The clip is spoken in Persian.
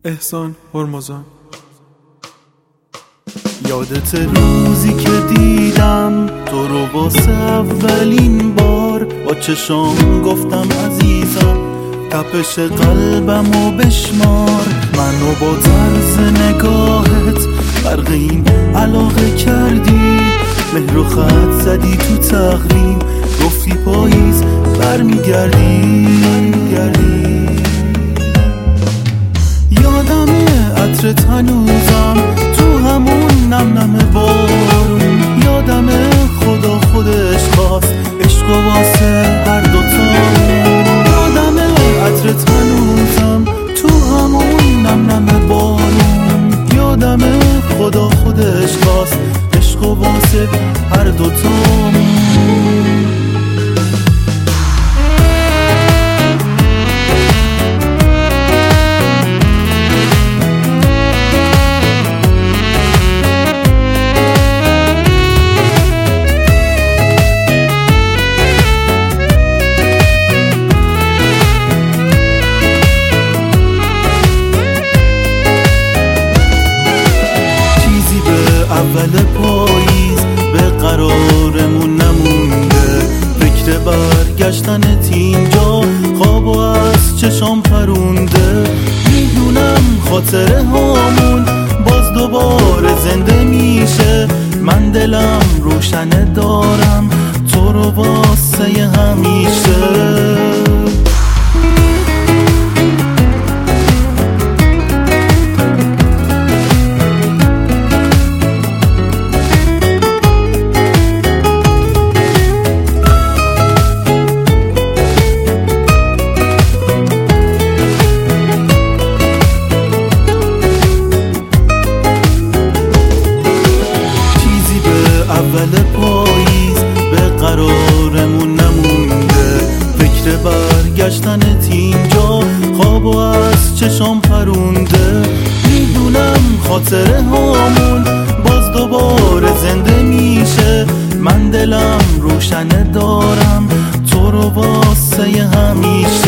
احسان هرمزان. یادت روزی که دیدم تو رو واسه اولین بار، با چشام گفتم عزیزم تپش قلبمو بشمار. منو با طرز نگاهت غرق این علاقه کردی، مهر و خط زدی تو تقویم، گفتی پاییز برمیگردی. یادمه عطرت هنوزم تو همون نم نم بارون، یادمه خدا خودش خواست عشق واسه هر دوتامون. یادمه عطرت هنوزم تو همون نم نم بارون، یادمه خدا خودش خواست عشق واسه هر دوتامون. اول پاییز به قرارمون نمونده، فکر برگشتنت اینجا خوابو از چشام پرونده. میدونم خاطره هامون باز دوباره زنده میشه، من دلم روشنه دارم تو رو واسه همیشه. اول پاییز به قرارمون نمونده، فکر برگشتنت اینجا خوابو از چشام پرونده. میدونم خاطره هامون باز دوباره زنده میشه، من دلم روشنه دارم تو رو واسه همیشه.